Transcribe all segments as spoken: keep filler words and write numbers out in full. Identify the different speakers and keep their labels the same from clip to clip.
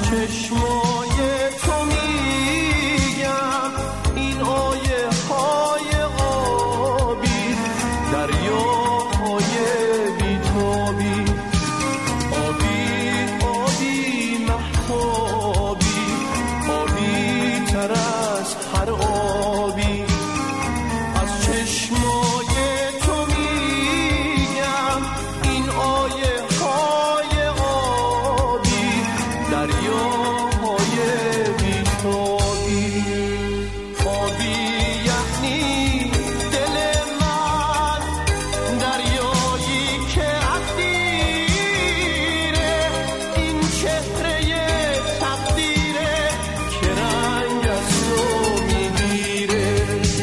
Speaker 1: چشمای تو میگم این آیه های آبی، دریاهای بیتابی، آبی آبی مهتابی، آبی تر از هر آبی. از چشمای تو میگم این آیه های آبی، دریاهای بیتابی. آبی یعنی دل من، دریایی که عبدیره، این چهره تقدیره که رنگ از تو میگیره.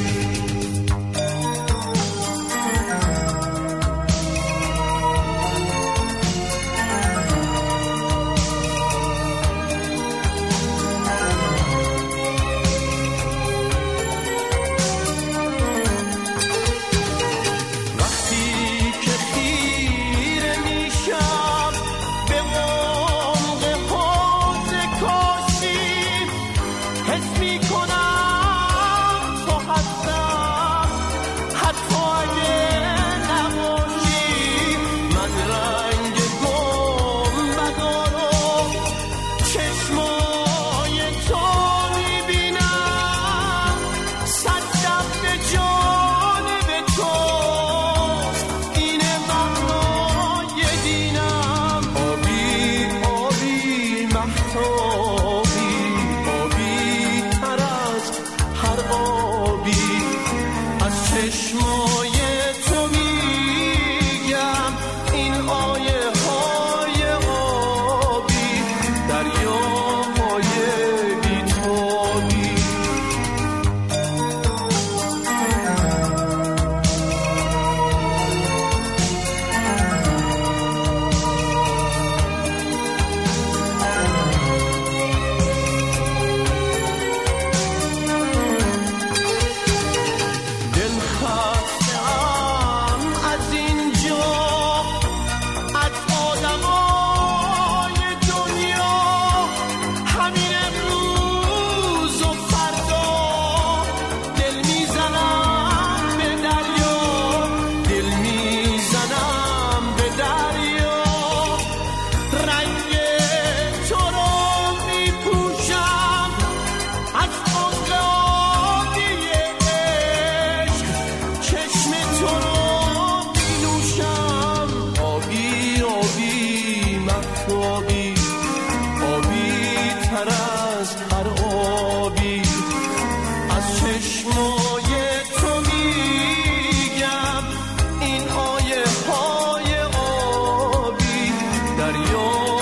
Speaker 1: وقتی که خیره میشم به عمق حوض کاشی، حس میکنم تو هستم حتی اگه نباشی. من رنگ گنبدا رو چشمای تو میبینم، صد شب به جانب توست، اینه معنای دینم. آبی آبی مهتابی، آبی تر از هر آبی. از چشمای تو میگم این آیه های آبی، دریاهای بیتابی. دل خستم از اینجا، از آدمای دنیا، همین امروز و فردا. دل میزنم به دریا، دل میزنم به دریا. رنگ تو رو میپوشم از عمق آبی عشق، چشم تو رو مینوشم. آبی آبی مهتابی، آبی تر از هر آبی. از چشمای تو میگم این آیه های آبی، دریا